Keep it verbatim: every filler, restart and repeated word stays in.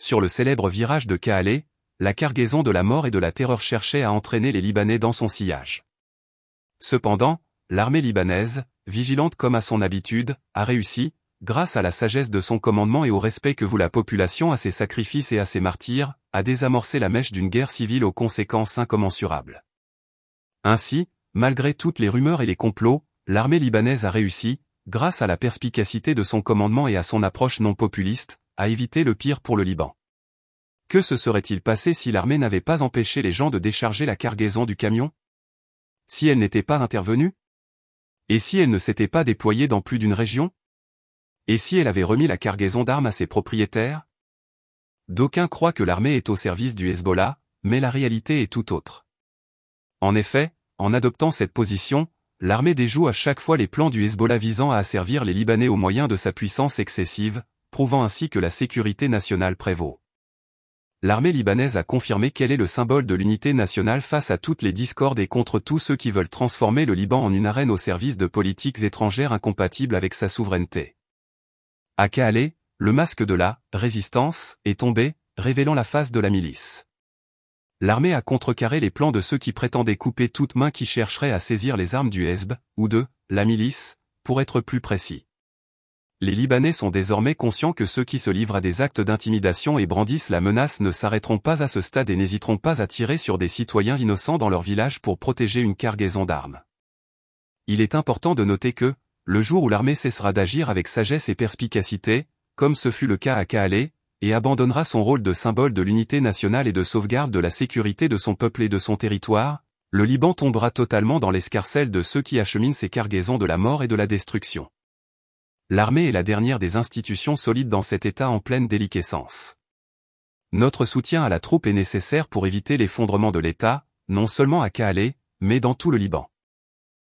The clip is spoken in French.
Sur le célèbre virage de Kaale, la cargaison de la mort et de la terreur cherchait à entraîner les Libanais dans son sillage. Cependant, l'armée libanaise, vigilante comme à son habitude, a réussi, grâce à la sagesse de son commandement et au respect que voue la population à ses sacrifices et à ses martyrs, à désamorcer la mèche d'une guerre civile aux conséquences incommensurables. Ainsi, malgré toutes les rumeurs et les complots, l'armée libanaise a réussi, grâce à la perspicacité de son commandement et à son approche non populiste, à éviter le pire pour le Liban. Que se serait-il passé si l'armée n'avait pas empêché les gens de décharger la cargaison du camion? Si elle n'était pas intervenue? Et si elle ne s'était pas déployée dans plus d'une région? Et si elle avait remis la cargaison d'armes à ses propriétaires? D'aucuns croient que l'armée est au service du Hezbollah, mais la réalité est tout autre. En effet, en adoptant cette position, l'armée déjoue à chaque fois les plans du Hezbollah visant à asservir les Libanais au moyen de sa puissance excessive, prouvant ainsi que la sécurité nationale prévaut. L'armée libanaise a confirmé qu'elle est le symbole de l'unité nationale face à toutes les discordes et contre tous ceux qui veulent transformer le Liban en une arène au service de politiques étrangères incompatibles avec sa souveraineté. À Kaale, le masque de la « résistance » est tombé, révélant la face de la milice. L'armée a contrecarré les plans de ceux qui prétendaient couper toute main qui chercherait à saisir les armes du Hezb, ou de la milice, pour être plus précis. Les Libanais sont désormais conscients que ceux qui se livrent à des actes d'intimidation et brandissent la menace ne s'arrêteront pas à ce stade et n'hésiteront pas à tirer sur des citoyens innocents dans leur village pour protéger une cargaison d'armes. Il est important de noter que, le jour où l'armée cessera d'agir avec sagesse et perspicacité, comme ce fut le cas à Kaale, et abandonnera son rôle de symbole de l'unité nationale et de sauvegarde de la sécurité de son peuple et de son territoire, le Liban tombera totalement dans l'escarcelle de ceux qui acheminent ces cargaisons de la mort et de la destruction. L'armée est la dernière des institutions solides dans cet état en pleine déliquescence. Notre soutien à la troupe est nécessaire pour éviter l'effondrement de l'État, non seulement à Kaale, mais dans tout le Liban.